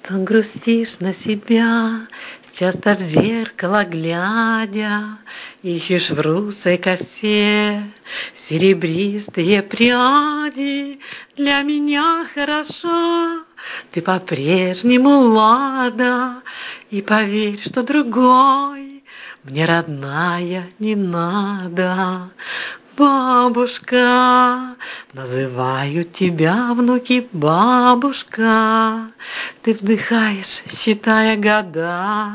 Что грустишь на себя, часто в зеркало глядя, ищешь в русой косе серебристые пряди. Для меня хороша ты по-прежнему, Лада, и поверь, что другой мне, родная, не надо. Бабушка, называют тебя внуки бабушка. Ты вздыхаешь, считая года,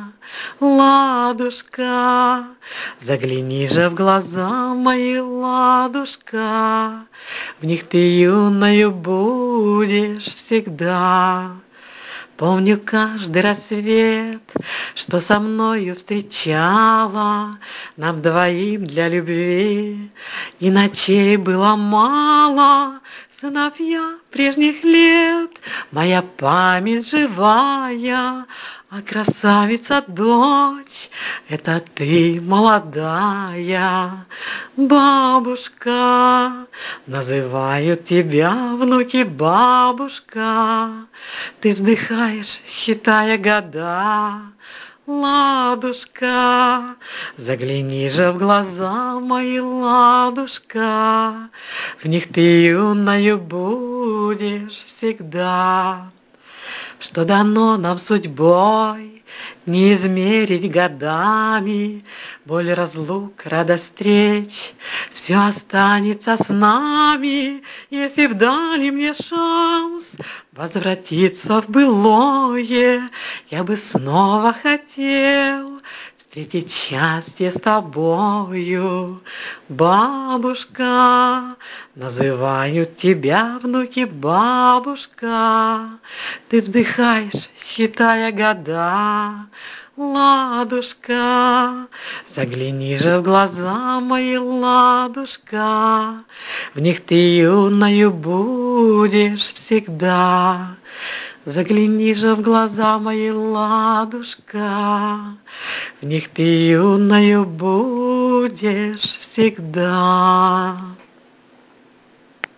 Ладушка. Загляни же в глаза мои, Ладушка, в них ты юною будешь всегда. Помню каждый рассвет, что со мною встречала, нам двоим для любви и ночей было мало. Сыновья прежних лет, моя память живая, а красавица дочь — это ты, молодая. Бабушка, называют тебя внуки бабушка. Ты вздыхаешь, считая года, Ладушка. Загляни же в глаза мои, Ладушка, в них ты юною будешь всегда. Что дано нам судьбой не измерить годами, боль разлук, радость встреч, все останется с нами. Если б дали мне шанс возвратиться в былое, я бы снова хотел встретить счастье с тобою. Бабушка, называют тебя внуки бабушка. Ты вздыхаешь, считая года, Ладушка. Загляни же в глаза мои, Ладушка, в них ты юною будешь всегда. Загляни же в глаза мои, Ладушка, в них ты юною будешь всегда.